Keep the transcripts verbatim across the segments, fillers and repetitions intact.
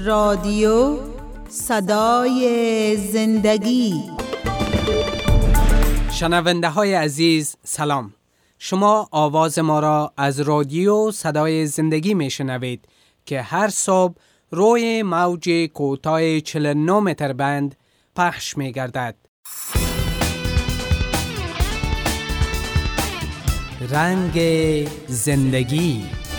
رادیو صدای زندگی. شنونده های عزیز سلام. شما آواز ما را از رادیو صدای زندگی می شنوید که هر صبح روی موج کوتاه چهل و نه متر بند پخش می گردد. رنگ زندگی.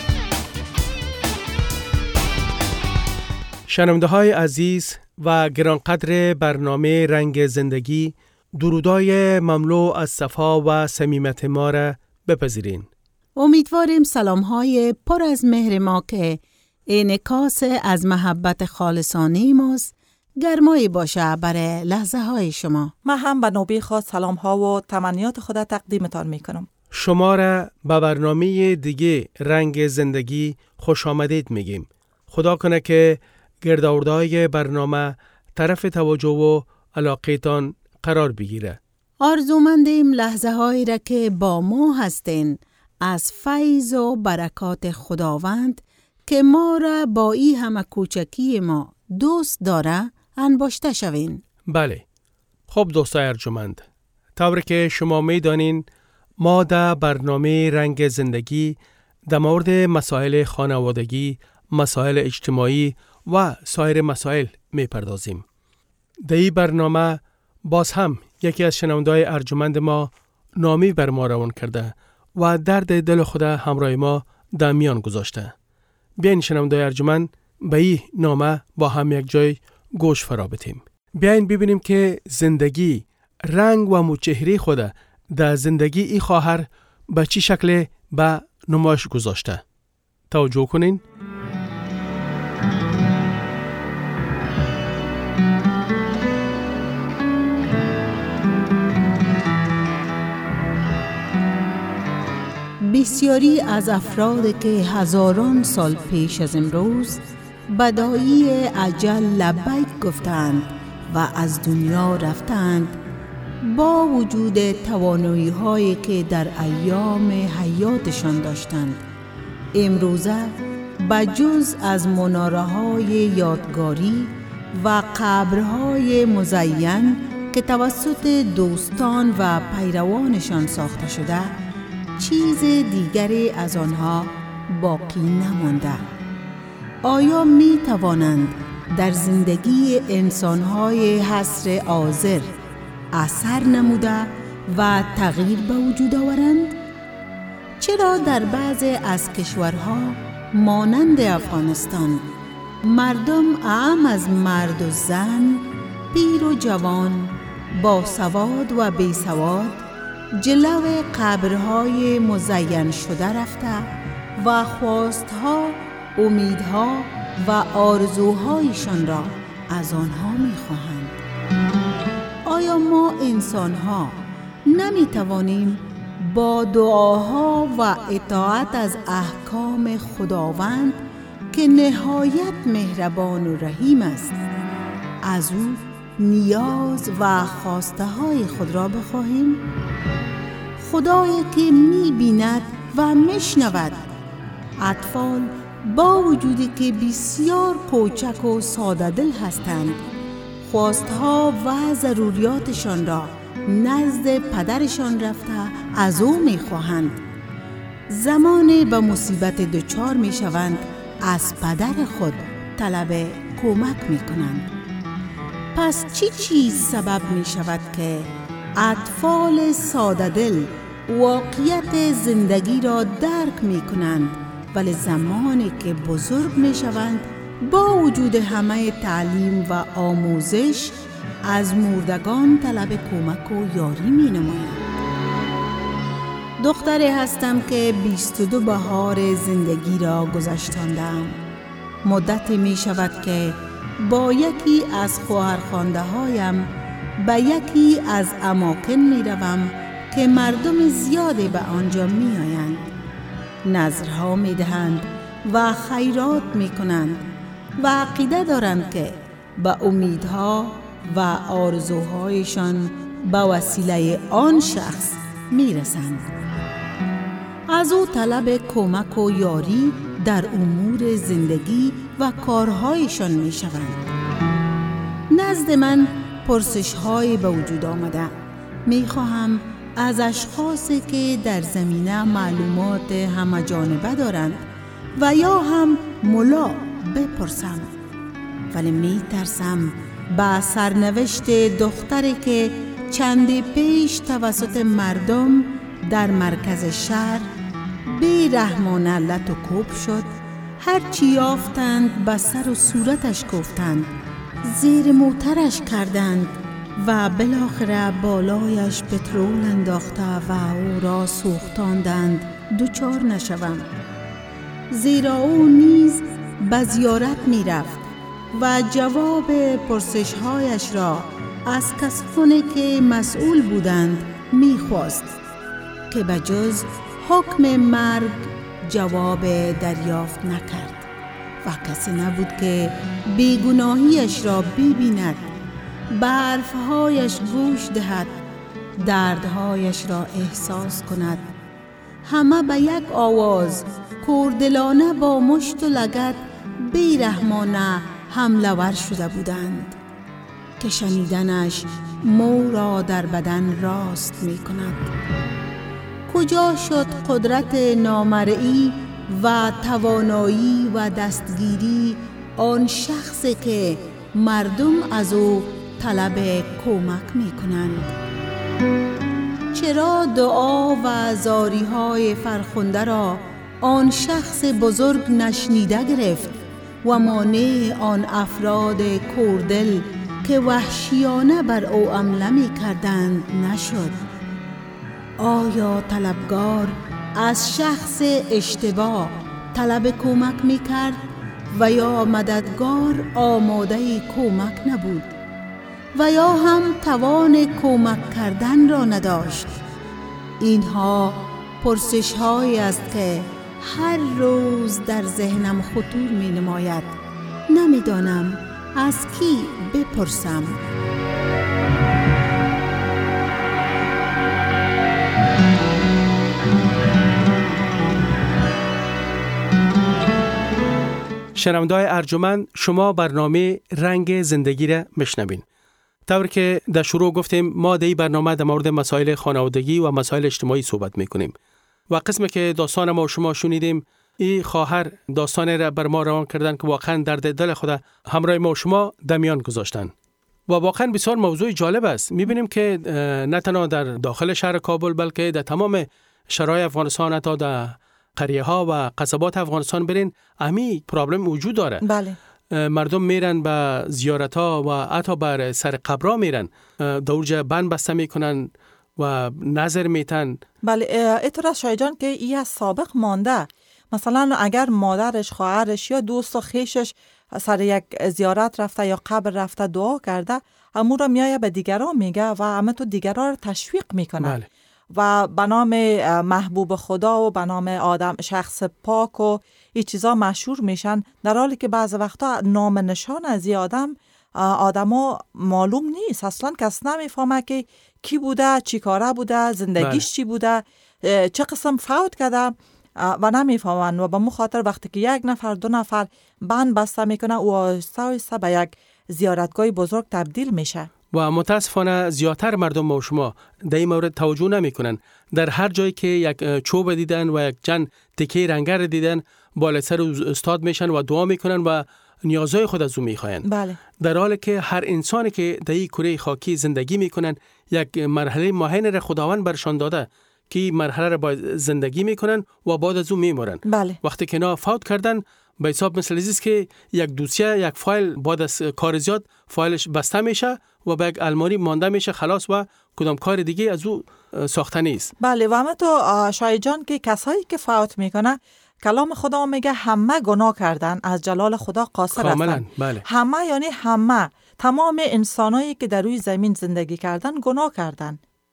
شنونده های عزیز و گرانقدر برنامه رنگ زندگی، درودای مملو از صفا و صمیمت ما را بپذیرین. امیدواریم سلام های پر از مهر ما که انعکاس از محبت خالصانه ماست گرمایی باشه برای لحظه های شما. من هم به نوبه خاص سلام ها و تمنیات خود تقدیمتان می کنم. شما را به برنامه دیگه رنگ زندگی خوش آمدید میگیم. خدا کنه که گردآوردهای برنامه طرف توجه و علاقه‌تان قرار بگیره. آرزومندیم لحظه هایی را که با ما هستین از فیض و برکات خداوند که ما را با این همه کوچکی ما دوست داره انباشته شوین. بله. خب دوستای ارجمند، طور که شما میدانین ما در برنامه رنگ زندگی در مورد مسائل خانوادگی، مسائل اجتماعی و سایر مسائل میپردازیم. در این برنامه باز هم یکی از شنونده‌های ارجمند ما نامی بر ما روان کرده و درد دل خود همراه ما در میان گذاشته. بیاین شنونده‌های ارجمند به این نامه با هم یک جای گوش فرا بدیم. بیاین ببینیم که زندگی رنگ و مچهره خود در زندگی ای خواهر به چی شکل به نمایش گذاشته. توجه کنین. بسیاری از افراد که هزاران سال پیش از امروز بدایی اجل لبیک گفتند و از دنیا رفتند، با وجود توانایی هایی که در ایام حیاتشان داشتند، امروزه بجز از مناره های یادگاری و قبرهای مزین که توسط دوستان و پیروانشان ساخته شده، چیز دیگری از آنها باقی نمانده. آیا می توانند در زندگی انسان‌های عصر حاضر اثر نموده و تغییر به وجود آورند؟ چرا در بعضی از کشورها مانند افغانستان مردم اعم از مرد و زن، پیر و جوان، باسواد و بیسواد جلو قبرهای مزین شده رفته و خواستها، امیدها و آرزوهایشان را از آنها می‌خواهند؟ آیا ما انسان‌ها نمی‌توانیم با دعاها و اطاعت از احکام خداوند که نهایت مهربان و رحیم است، از او نیاز و خواسته های خود را بخواهیم؟ خدایی که می بیند و می شنود اطفال با وجودی که بسیار کوچک و ساده دل هستند، خواستها و ضروریاتشان را نزد پدرشان رفته از او می خواهند. زمان به مصیبت دچار می شوند از پدر خود طلب کمک می کنند. پس چی چیز سبب می شود که اطفال ساده دل واقعیت زندگی را درک می کنند، ولی زمانی که بزرگ می شوند با وجود همه تعلیم و آموزش از مردگان طلب کمک و یاری می نمایند؟ دختری هستم که بیست و دو بهار زندگی را گذشتاندم. مدتی می شود که با یکی از خواهرخوانده هایم به یکی از اماکن می روم که مردم زیادی به آنجا می آیند. نذرها می دهند و خیرات می کنند و عقیده دارند که به امیدها و آرزوهایشان به وسیله آن شخص می رسند. از او طلب کمک و یاری در امور زندگی و کارهایشان می شوند. نزد من پرسش های به وجود آمده. می خواهم از اشخاصی که در زمینه معلومات همه جانبه دارند و یا هم ملا بپرسم، ولی می ترسم با سرنوشت دختری که چندی پیش توسط مردم در مرکز شهر بی رحمانه لط و کوب شد. هرچی یافتند به سر و صورتش گفتند، زیر موترش کردند و بالاخره بالایش پترول انداخته و او را سوختاندند دوچار نشوم. زیرا او نیز به زیارت می رفت و جواب پرسش هایش را از کسانی که مسئول بودند می خواست که بجز حکم مرگ جواب دریافت نکرد و کسی نبود که بیگناهیش را ببیند، به حرفهایش گوش دهد، دردهایش را احساس کند. همه به یک آواز کوردلانه با مشت و لگد بیرحمانه حمله ور شده بودند که شنیدنش مو را در بدن راست می کند. کجا شد قدرت نامرئی و توانایی و دستگیری آن شخصی که مردم از او طلب کمک می کنند؟ چرا دعا و زاری های فرخنده را آن شخص بزرگ نشنیده گرفت و مانع آن افراد کوردل که وحشیانه بر او حمله می کردند نشد؟ آیا طلبگار از شخص اشتباه طلب کمک می کرد و یا مددگار آماده کمک نبود و یا هم توان کمک کردن را نداشت؟ اینها پرسش هایی است که هر روز در ذهنم خطور می نماید. نمی دانم از کی بپرسم. شنونده‌های ارجمند، شما برنامه رنگ زندگی را میشنوین. طور که در شروع گفتیم ما در این برنامه در مورد مسائل خانوادگی و مسائل اجتماعی صحبت میکنیم و قسمی که داستان ما و شما شنیدیم، این خواهر داستانی را بر ما روان کردن که واقعا درد دل خود همراه ما و شما در میان گذاشتن و واقعا بسیار موضوع جالب است. میبینیم که نه تنها در داخل شهر کابل بلکه در تمام شهرهای افغانستان، حتی در قریه ها و قصبات افغانستان برین امی پرابلم وجود داره. بله. مردم میرن به زیارت ها و حتی بر سر قبرها میرن، دورجه بند بسته میکنن و نظر میتن. بله، اطور از شای جان که ای از سابق مانده. مثلا اگر مادرش، خواهرش یا دوست و خیشش سر یک زیارت رفته یا قبر رفته دعا کرده، امو را میایه به دیگران میگه و همه تو دیگران رو تشویق میکنه. بله. و به نام محبوب خدا و به نام آدم شخص پاک و این چیزا مشهور میشن، در حالی که بعض وقتا نام نشان از این آدم آدمو معلوم نیست. اصلا کس نمیفهمه که کی بوده، چی کاره بوده، زندگیش چی بوده، چه قسم فوت کرده و نمیفهمن. و به مو خاطر وقتی که یک نفر دو نفر بند بسته میکنه و آهسته آهسته به یک زیارتگاه بزرگ تبدیل میشه. و متاسفانه زیادتر مردم ما و شما در این مورد توجه نمی کنن. در هر جایی که یک چوب دیدن و یک جن تکه رنگر دیدن، بالا سر استاد میشن و دعا میکنن و نیازهای خود از او میخواین. بله. در حالی که هر انسانی که در این کره خاکی زندگی میکنن یک مرحله معین را خداوند برشان داده که مرحله را باید زندگی میکنن و بعد از او میمرن. بله. وقتی که نا فوت کردن به حساب مثل است که یک دوسیه، یک فایل بعد از کار زیاد فایلش بسته میشه و به یک الماری مانده میشه خلاص و کدام کار دیگه از او ساخته نیست. بله. و همه تو شای جان که کسایی که فوت میکنه، کلام خدا میگه همه گناه کردن، از جلال خدا قاصر هستن. بله. همه یعنی همه، تمام انسانایی که در روی زمین زندگی کردن گناه کردن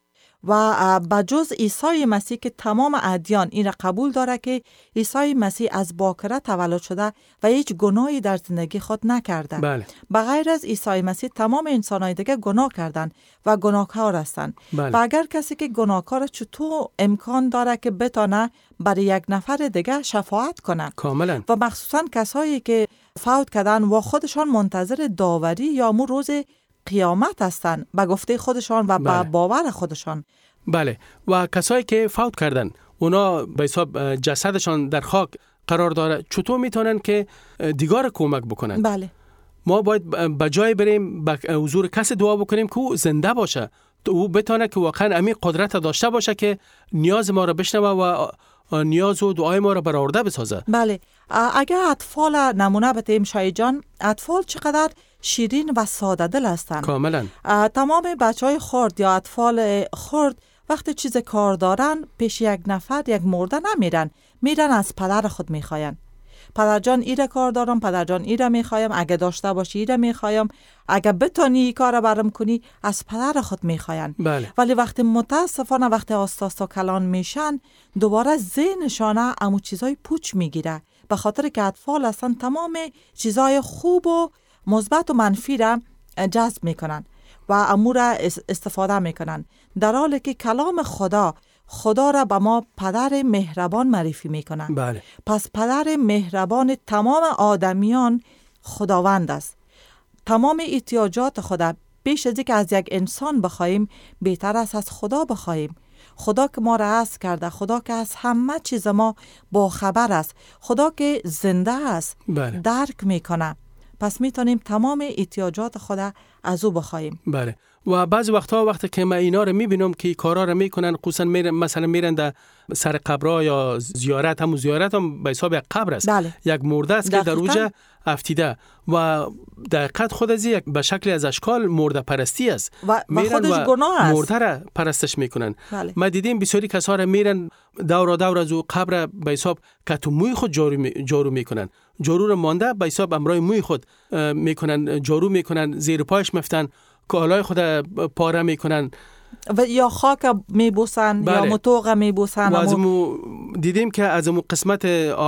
و بجز عیسی مسیح که تمام ادیان این را قبول داره که عیسی مسیح از باکره تولد شده و هیچ گناهی در زندگی خود نکرده. بله. بغیر از عیسی مسیح تمام انسان‌های دیگه گناه کردن و گناهکار هستند. بله. و اگر کسی که گناهکار چطور امکان داره که بتونه برای یک نفر دیگه شفاعت کنه؟ کاملا. و مخصوصا کسایی که فوت کردن و خودشان منتظر داوری یا مو روز قیامت هستن به گفته خودشان و بله. به باور خودشان. بله. و کسایی که فوت کردن اونا به حساب جسدشان در خاک قرار داره، چطور میتونن که دیگر کمک بکنن؟ بله. ما باید به جای بریم به حضور کسی دعا بکنیم که او زنده باشه، او بتونه که واقعا امی قدرت داشته باشه که نیاز ما را بشنوه و نیاز و دعای ما را برآورده بسازه. بله. اگر اطفال نمونه بتیم شاید جان، اطفال چقدر شیرین و ساده دل هستند. کاملا. تمام بچهای خرد یا اطفال خرد وقتی چیز کار دارن پیش یک نفر یک مرده نمیرن، میرن از پدر خود میخواین. پدر جان ایره کار دارم، پدر جان ایره میخوایم، اگه داشته باشی ایره میخوایم، اگه بتونی ای کار برام کنی از پدر خود میخواین. بله. ولی وقتی متاسفانه وقتی آستاستا کلان میشن دوباره ذهنشان امو چیزای پوچ میگیره، به خاطر که اطفال اصلا تمام چیزای خوب و مثبت و منفی را جذب میکنن و امور استفاده میکنن، در حالی که کلام خدا خدا را به ما پدر مهربان معرفی میکنن. بله. پس پدر مهربان تمام آدمیان خداوند است. تمام احتیاجات خدا بیش از اینکه از یک انسان بخوایم بهتر است از خدا بخوایم. خدا که ما را عزیز کرده، خدا که از همه چیز ما با خبر است، خدا که زنده است. بله. درک میکنه. پس میتونیم تمام احتیاجات خدا از او بخوایم. بله. و بعضی وقتها وقتی که من اینا رو میبینم که کارا رو میکنن، خصوصا میرن مثلا میرن در سر قبرها یا زیارت، هم زیارت هم به حساب یک قبر است. بله. یک مرده است که در اوجه افتیده و دقیقاً خود از یک به شکل از اشکال مرده پرستی است و, و خودش گناه است. مرده را پرستش میکنن. بله. ما دیدیم بسیاری کسا را میرن دور دور از او قبر به حساب کت موی خود جارو می، جارو میکنن، جارو رو مانده به حساب امرای موی خود میکنن، جارو میکنن، زیر پایش مفتن، کالای خود پاره میکنن و یا خاک میبوسن. بله. یا متوغ میبوسن. و از مو دیدیم که از مو قسمت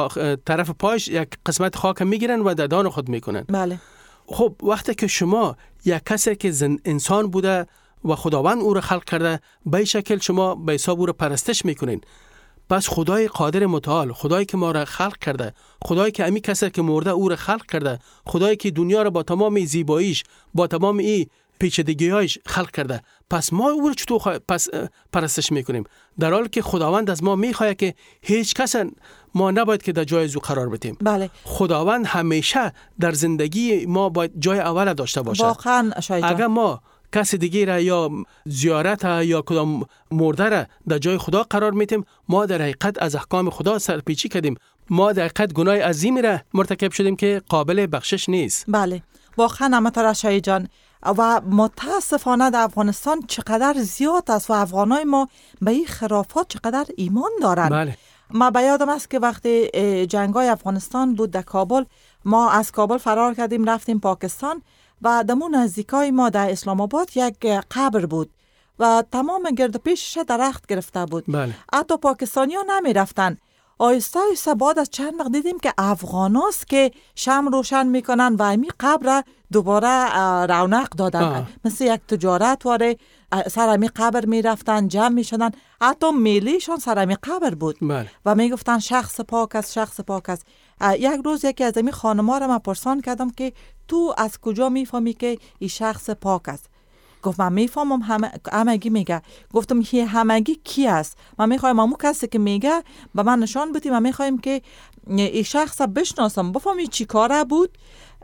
طرف پایش یک قسمت خاک میگیرن و ددان خود میکنن. بله. خب وقتی که شما یک کسی که انسان بوده و خداوند او را خلق کرده، به شکل شما به حساب او را پرستش میکنین، پس خدای قادر متعال، خدایی که ما را خلق کرده، خدایی که امی کسی که مرده او را خلق کرده، خدایی که دنیا را با تمام زیباییش، با تمام این پیچیدگی‌هایش خلق کرده، پس ما او را چطور پس پرستش میکنیم؟ در حالی که خداوند از ما میخواهد که هیچ کس ما نباید که در جای او قرار بدیم. بله. خداوند همیشه در زندگی ما باید جای اول داشته باشه. واقعا شایدان. اگر ما کسی دیگه را یا زیارت یا کدام مرده را در جای خدا قرار میتیم، ما در حقیقت از احکام خدا سرپیچی کردیم، ما در حقیقت گناه عظیمی را مرتکب شدیم که قابل بخشش نیست. بله. واقعا همطور شای جان. و متاسفانه در افغانستان چقدر زیاد است و افغانای ما به این خرافات چقدر ایمان دارن. بله. ما به یادم است که وقتی جنگای افغانستان بود در کابل، ما از کابل فرار کردیم رفتیم پاکستان و دمون نزدیکای ما در اسلام آباد یک قبر بود و تمام گرد پیشش درخت گرفته بود. بله. حتی پاکستانی ها نمی رفتن. آیسته آیسته بعد از چند وقت دیدیم که افغاناست که شم روشن میکنن و امی قبر دوباره رونق دادن. آه. مثل یک تجارت واره سر امی قبر میرفتن، جمع میشدن، حتی میلیشان سر امی قبر بود. بله. و میگفتن شخص پاک است، شخص پاک است. یک روز یکی از امی خانما را من پرسان کردم که تو از کجا میفهمی که این شخص پاک است؟ گفت من میفهمم همه همگی میگه. گفتم هی همگی کی است؟ من میخوایم همون کسی که میگه به من نشان بدیم، من میخوایم که این شخص بشناسم، بفهمی چی کاره بود،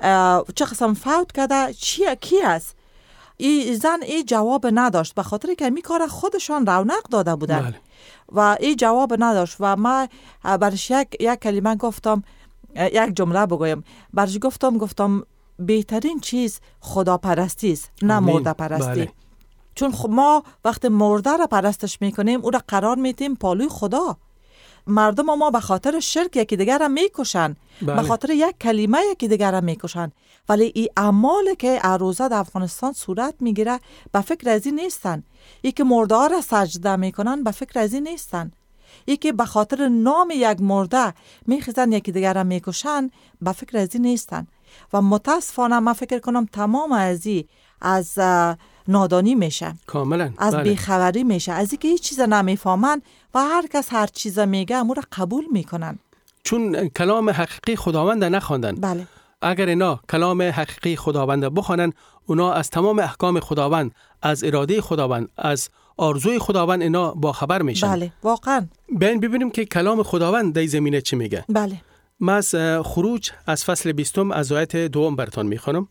چه قسم فوت کرده، چی کی است. این زن این جواب نداشت به خاطر که می کار خودشان رونق داده بودن. بله. و این جواب نداشت و ما برش یک یک کلمه گفتم، یک جمله بگویم برش گفتم گفتم بهترین چیز خدا پرستی است، نه مرده پرستی. بله. چون ما وقتی مرده را پرستش میکنیم او را قرار میدیم پالوی خدا. مردم ما به خاطر شرک یکی دیگر را میکشن، بله. به خاطر یک کلمه یکی دیگر را میکشن، ولی این اعمال که عروضه در افغانستان صورت میگیره به فکر از این نیستن. ای که مرده ها را سجده میکنن به فکر از این نیستن. ای که به خاطر نام یک مرده میخیزن یکی دیگر را میکشن به فکر از این نیستن. و متاسفانه من فکر کنم تمام از این از نادانی میشه، کاملا از بله. بیخبری میشه، از اینکه هیچ چیز نمیفهمن و هر کس هر چیز میگه امور قبول میکنن، چون کلام حقیقی خداوند نخواندن. بله. اگر اینا کلام حقیقی خداوند بخوانن، اونا از تمام احکام خداوند، از اراده خداوند، از آرزوی خداوند اینا با خبر میشن. بله واقعا. بین ببینیم که کلام خداوند در زمینه چی میگه. بله. من از خروج از فصل بیستم از آیت دوم براتون میخوانم.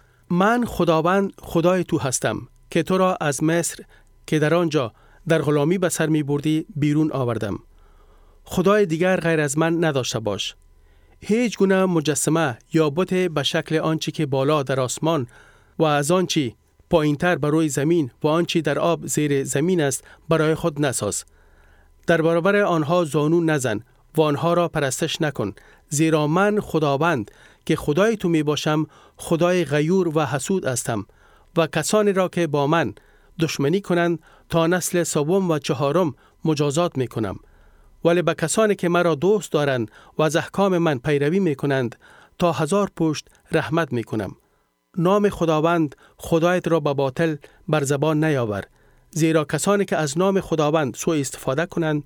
من خداوند خدای تو هستم که تو را از مصر که در آنجا در غلامی به سر می بردی بیرون آوردم. خدای دیگر غیر از من نداشته باش. هیچ گونه مجسمه یا بت به شکل آنچه که بالا در آسمان و از آنچه پایینتر بر روی زمین و آنچه در آب زیر زمین است برای خود نساز. در برابر آنها زانو نزن و آنها را پرستش نکن، زیرا من خداوند که خدای تو می باشم خدای غیور و حسود هستم و کسانی را که با من دشمنی کنند تا نسل سوم و چهارم مجازات می کنم، ولی به کسانی که مرا دوست دارند و از احکام من پیروی می کنند تا هزار پشت رحمت می کنم. نام خداوند خدایت را به باطل بر زبان نیاور، زیرا کسانی که از نام خداوند سوء استفاده کنند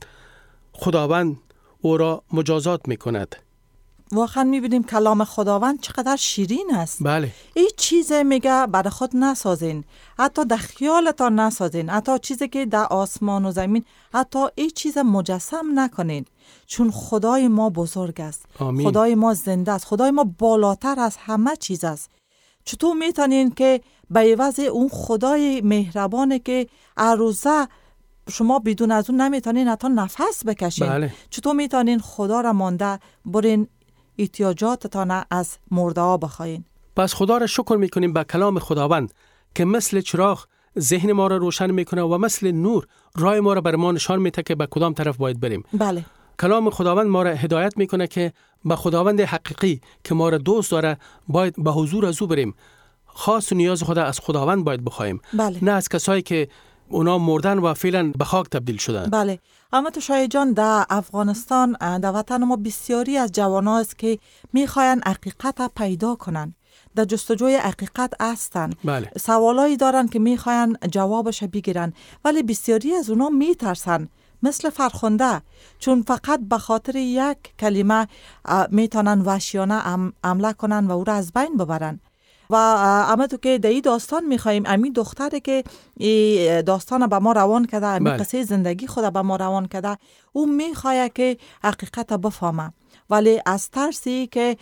خداوند او را مجازات می کند. واقعا میبینیم کلام خداوند چقدر شیرین است. بله. این چیز میگه برای خود نسازین، حتی در خیالتان نسازین، حتی چیزی که در آسمان و زمین، حتی این چیز مجسم نکنین، چون خدای ما بزرگ است. آمین. خدای ما زنده است. خدای ما بالاتر از همه چیز است. چطور میتونین که به عوض اون خدای مهربانه که عروضه شما بدون از اون نمیتونین حتی نفس بکشین؟ بله. چطور میتونین خدا را مانده برین احتیاجاتتان از مرده ها بخواین؟ پس خدا را شکر میکنیم به کلام خداوند که مثل چراغ ذهن ما را روشن میکنه و مثل نور راه ما را بر ما نشان میده که به کدام طرف باید بریم. بله. کلام خداوند ما را هدایت میکنه که به خداوند حقیقی که ما را دوست داره باید به حضور از او بریم. خاص و نیاز خدا از خداوند باید بخوایم. بله. نه از کسایی که اونا مردن و فعلا به خاک تبدیل شدن. بله. اما تو شاید جان در افغانستان در وطن ما بسیاری از جوان هست که میخواین حقیقت پیدا کنن، در جستجوی حقیقت هستن. بله. سوالایی دارن که میخواین جوابش بگیرن، ولی بسیاری از اونا میترسن، مثل فرخنده، چون فقط به خاطر یک کلمه میتونن وحشیانه حمله کنن و او را از بین ببرن. و اما تو که در این داستان میخواییم امی دختره که این داستان به ما روان کرده، امی بله. قصه زندگی خود به ما روان کرده، او میخواه که حقیقت بفهمه، ولی از ترسی که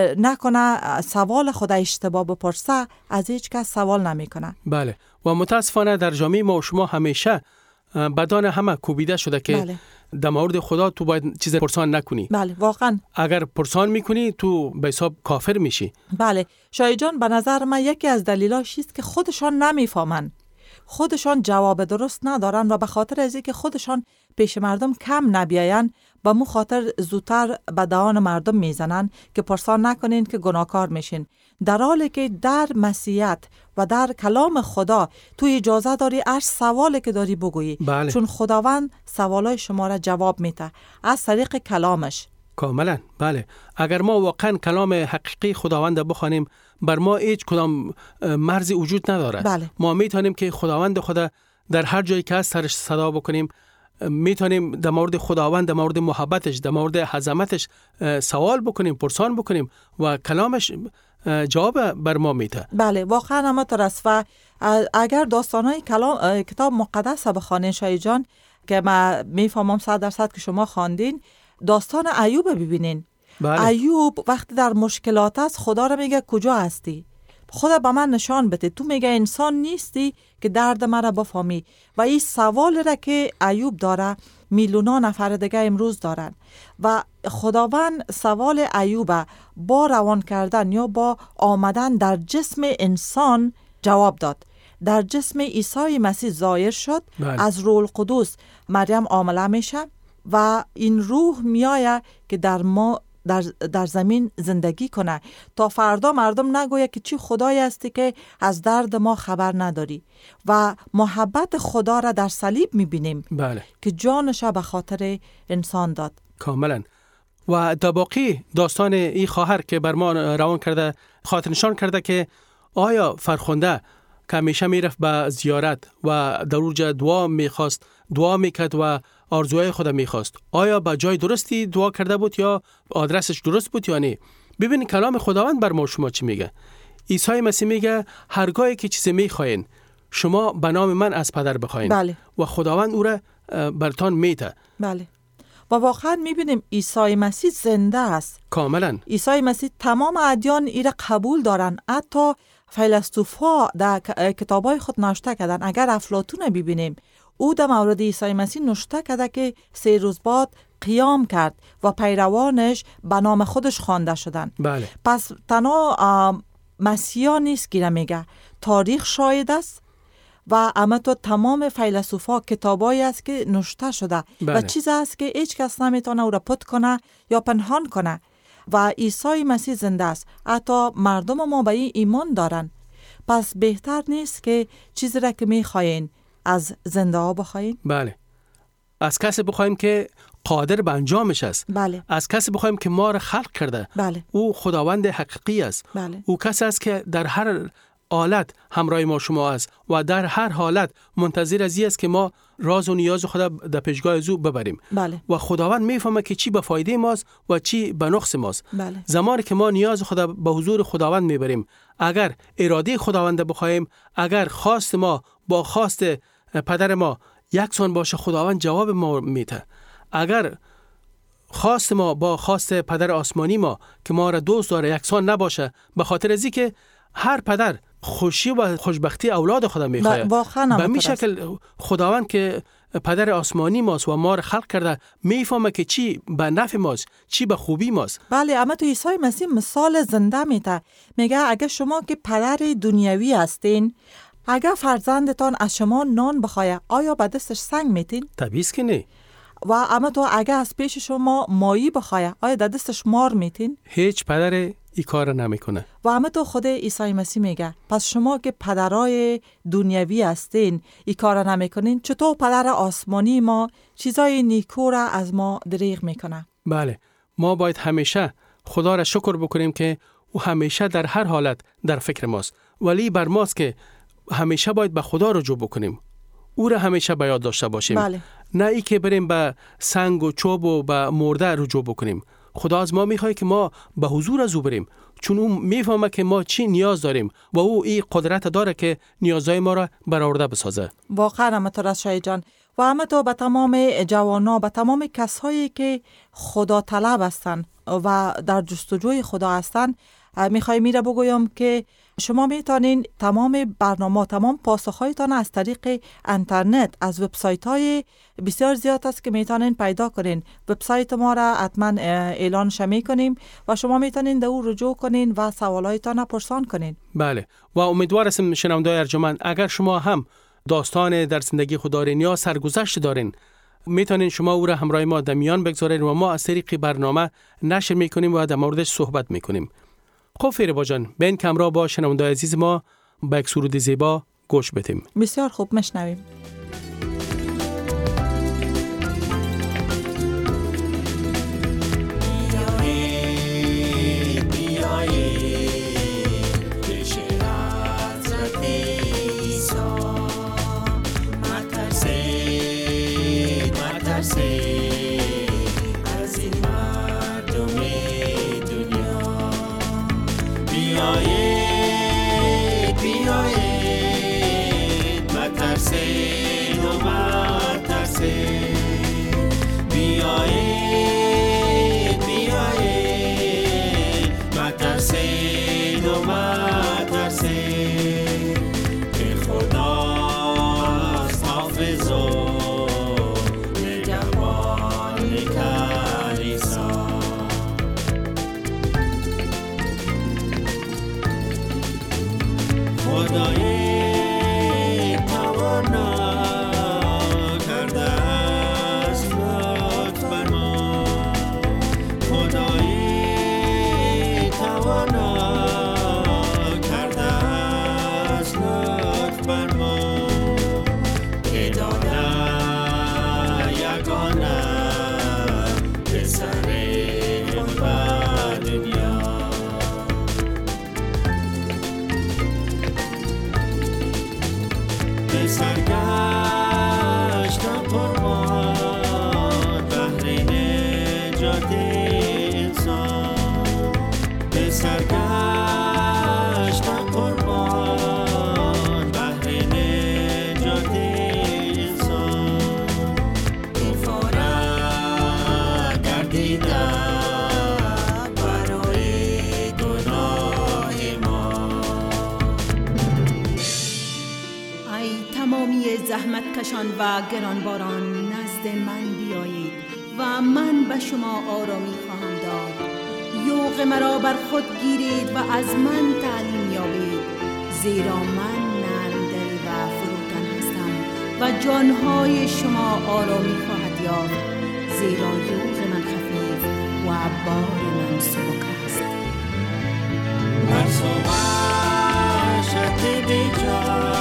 نکنه سوال خود اشتباه بپرسه از هیچ کس سوال نمیکنه. بله. و متاسفانه در جامعه ما و شما همیشه بدان همه کوبیده شده که بله. در مورد خدا تو باید چیز پرسان نکنی. بله واقعا. اگر پرسان میکنی تو به حساب کافر میشی. بله. شایع جان به نظر من یکی از دلیلاش است که خودشان نمیفهمن، خودشان جواب درست ندارن و به خاطر از اینکه خودشان پیش مردم کم نبیاین به مو خاطر زودتر به دهان مردم میزنن که پرسان نکنین که گناهکار میشین، در حالی که در مسیحیت و در کلام خدا تو اجازه داری هر سوالی که داری بگویی. بله. چون خداوند سوالای شما را جواب میده از طریق کلامش. کاملا. بله. اگر ما واقعا کلام حقیقی خداوند بخوانیم بر ما هیچ کدام مرزی وجود نداره. بله. ما میتونیم که خداوند خدا در هر جایی که هست سرش صدا بکنیم، میتونیم در مورد خداوند، در مورد محبتش، در مورد عظمتش سوال بکنیم، پرسان بکنیم و کلامش جواب بر ما میده. بله واقعا همینطور است. و اگر داستانهای کلام کتاب مقدس بخوانین شایع جان، که ما میفهمم صد درصد که شما خواندین، داستان ایوب ببینین. بله. ایوب وقتی در مشکلات است خدا را میگه کجا هستی؟ خدا به من نشان بده، تو میگه انسان نیستی که درد مرا بفهمی. و این سوال را که ایوب داره میلیونا نفر دیگه امروز دارن و خداوند سوال ایوب با روان کردن یا با آمدن در جسم انسان جواب داد. در جسم عیسی مسیح ظاهر شد. بله. از روح القدس مریم حامله میشه و این روح میآید که در ما در, در زمین زندگی کنه تا فردا مردم نگوید که چی خدایی هستی که از درد ما خبر نداری. و محبت خدا را در صلیب میبینیم. بله. که جانش به خاطر انسان داد. کاملا. و در باقی داستان این خواهر که بر ما روان کرده خاطر نشان کرده که آیا فرخنده که همیشه میرفت به زیارت و در اونجا دعا میخواست، دعا میکرد و آرزوهای خود میخواست، آیا به جای درستی دعا کرده بود یا آدرسش درست بود یا نه؟ ببینید کلام خداوند بر ما شما چی میگه. عیسی مسیح میگه هرگاهی که چیزی میخواین شما به نام من از پدر بخواین. بله. و خداوند او را برتان میته. بله. و واقعا میبینیم عیسی مسیح زنده است. کاملا. عیسی مسیح تمام ادیان ایره قبول دارن. حتی فیلسوفا در کتابای خود نوشته کردن. اگر افلاطون ببینیم، او در مورد عیسی مسیح نوشته کرده که سه روز بعد قیام کرد و پیروانش به نام خودش خوانده شدن. بله. پس تنها مسیحا نیست که میگه، تاریخ شاهد است و اما تو تمام فیلسوفا کتابایی است که نوشته شده. بله. و چیز است که هیچ کس نمیتونه او را پت کنه یا پنهان کنه. و عیسی مسیح زنده است. حتی مردم ما به این ایمان دارن. پس بهتر نیست که چیزی را که میخواین از زنده ها بخواین؟ بله. از کسی بخوایم که قادر به انجامش است. بله. از کسی بخوایم که ما را خلق کرده. بله. او خداوند حقیقی است. بله. او کسی است که در هر حالت همراه ما شما است و در هر حالت منتظر از این است که ما راز و نیاز خود در پیشگاه او ببریم. بله. و خداوند میفهمه که چی به فایده ماست و چی به نقص ماست. بله. زمانی که ما نیاز خود به حضور خداوند میبریم، اگر اراده خداوند بخوایم، اگر خواست ما با خواست پدر ما یکسان باشه، خداوند جواب ما میده. اگر خواست ما با خواست پدر آسمانی ما که ما را دوست داره یکسان نباشه، به خاطر از اینکه هر پدر خوشی و خوشبختی اولاد خود میخواد. به می شکل خداوند که پدر آسمانی ماست و ما را خلق کرده میفهمه که چی به نفع ماست، چی به خوبی ماست. بله، اما تو عیسی مسیح مثال زنده میده. میگه اگه شما که پدر دنیوی هستین، اگه فرزندتان از شما نان بخواه، آیا به دستش سنگ میتین؟ طبیعی است که نه. و اما تو اگه از پیش شما ماهی بخواه، آیا در دستش مار میتین؟ هیچ پدر این کار نمیکنه. و اما تو خود عیسی مسیح میگه پس شما که پدرای دنیوی هستین این کار نمیکنین، چطور پدر آسمانی ما چیزای نیکو را از ما دریغ میکنه؟ بله، ما باید همیشه خدا را شکر بکنیم که او همیشه در هر حالت در فکر ماست، ولی بر ماست که همیشه باید به خدا رجوع بکنیم، او را همیشه به یاد داشته باشیم. بله. نه ای که بریم به سنگ و چوب و به مرده رجوع بکنیم. خدا از ما میخواد که ما به حضور از او بریم، چون او میفهمه که ما چی نیاز داریم و او این قدرت داره که نیازهای ما را برآورده بسازه. واقعا همینطور است شای جان. و همه تو به تمام جوانا، به تمام کسایی که خدا طلب هستن و در جستجوی خدا هستن، میخوای میره بگویم که شما میتونین تمام برنامه، تمام پاسخهایتان از طریق اینترنت از وبسایت های بسیار زیاد است که میتونین پیدا کنین. وبسایت ما را حتما اعلانش میکنیم و شما میتونین در او رجوع کنین و سوالایتان پرسان کنین. بله، و امیدوار هستم شنوندگان ارجمند اگر شما هم داستان در زندگی خود دارین یا سرگذشت دارین، میتونین شما او را همراه ما در میان بگذارین و ما از طریق برنامه نشر میکنیم و در موردش صحبت میکنیم. خب فیروبا جان، به این کمرا با شنوندگان عزیز ما با یک سرود زیبا گوش بدیم. بسیار خوب، مشنویم. خدای توانا کرده است، سرگشت قربان بهر نجات انسان کفاره گردیده برای گناه ما. ای تمامی زحمت کشان و گرانباران نزد من بیایید و من به شما آرامی خواهم داد. یوغ مرا بر خود گیرید و از من تعلیم یابید، زیرا من نرم دل و فروتن هستم و جانهای شما آرامی خواهد یافت، زیرا یوغ من خفیف و بار من سبک است. ترس و وحشت بیجا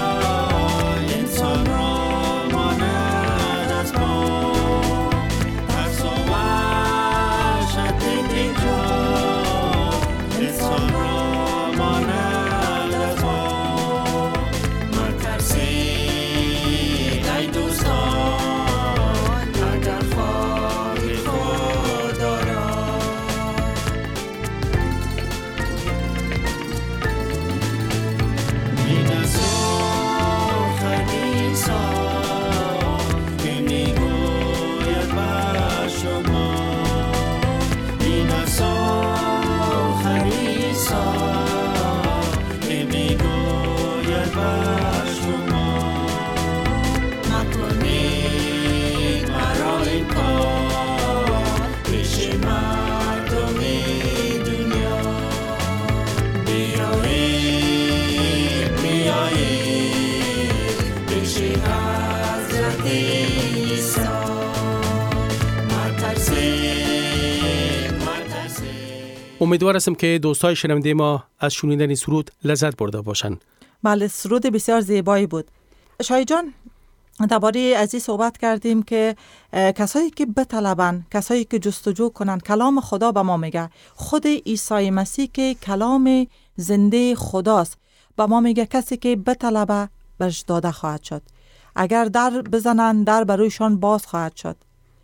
انسان را ماند از ما. ترس و وحشت بیجا انسان را ماند از ما. مترسید ای دوستان اگر خواهید خدا را. این از آخر عیسی که میگوید بر شما. این از آخر عیسی که میگوید بر شما. مکنید مرا انکار پیش مردم دنیا. بیایید بیایید پیش حضرت عیسی. مترسید مترسید. امیدوار هستم که دوستای شنونده ما از شنیدن این سرود لذت برده باشند. بله، سرود بسیار زیبایی بود. شاهی جان، درباره از این صحبت کردیم که کسایی که بطلبن، کسایی که جستجو کنن، کلام خدا به ما میگه. خود عیسی مسیح که کلام زنده خداست به ما میگه کسی که بطلبه برش داده خواهد شد. اگر در بزنن در برویشان باز خواهد شد.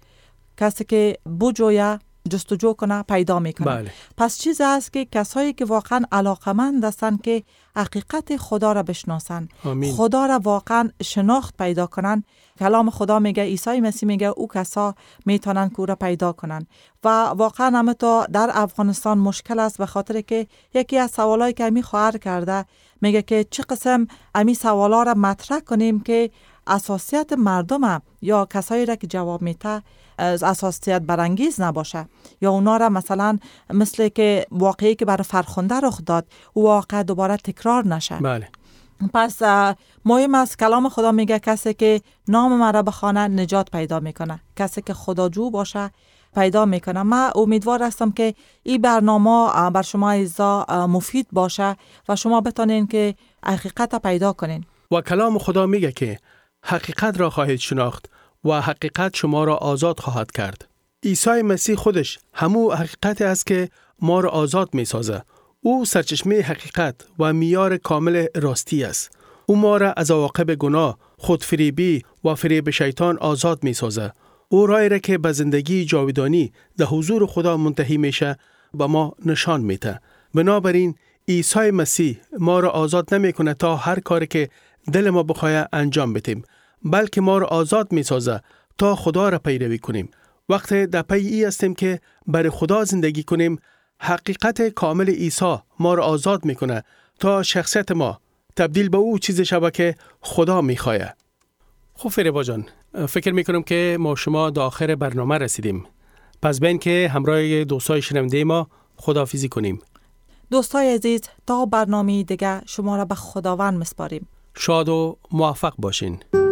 کسی که بجویه جستجو کنه پیدا میکنه. بله. پس چیز است که کسایی که واقعا علاقمند هستن که حقیقت خدا را بشناسن، آمین. خدا را واقعا شناخت پیدا کنن. کلام خدا میگه، عیسی مسیح میگه او کسا میتونن که او را پیدا کنن. و واقعا همه تا در افغانستان مشکل است، به خاطر که یکی از سوالایی که امی خواهر کرده میگه که چه قسم امی سوالا را مطرح کنیم که اساسیت مردم یا کسایی را که جواب میده اساسیت برانگیز نباشه، یا اونا را مثلا مثل که واقعی که برای فرخنده رخ داد او واقع دوباره تکرار نشه. بله. پس مهم است کلام خدا میگه کسی که نام مرا بخونه نجات پیدا میکنه، کسی که خداجو باشه پیدا میکنه. من امیدوار هستم که این برنامه بر شما عزیزا مفید باشه و شما بتونین که حقیقت پیدا کنین. و کلام خدا میگه که حقیقت را خواهید شناخت و حقیقت شما را آزاد خواهد کرد. عیسی مسیح خودش همو حقیقت است که ما را آزاد می سازه. او سرچشمه حقیقت و معیار کامل راستی است. او ما را از عواقب گناه، خودفریبی و فریب شیطان آزاد می سازه. او راهی را که به زندگی جاودانی در حضور خدا منتهی میشه به ما نشان میده. بنابراین عیسی مسیح ما را آزاد نمی کنه تا هر کاری که دل ما بخواه انجام بدیم، بلکه ما را آزاد می سازه تا خدا را پیروی کنیم. وقتی در پی ای هستیم که برای خدا زندگی کنیم، حقیقت کامل عیسی ما را آزاد می کنه تا شخصیت ما تبدیل به او چیز شود که خدا می خواه. خب فریبا جان، فکر می کنم که ما شما در آخر برنامه رسیدیم. پس بین که همراه دوستای شنونده ما خداحافظی کنیم. دوستای عزیز، تا برنامه دیگه شما را به خداوند میسپاریم. شاد و موفق باشین.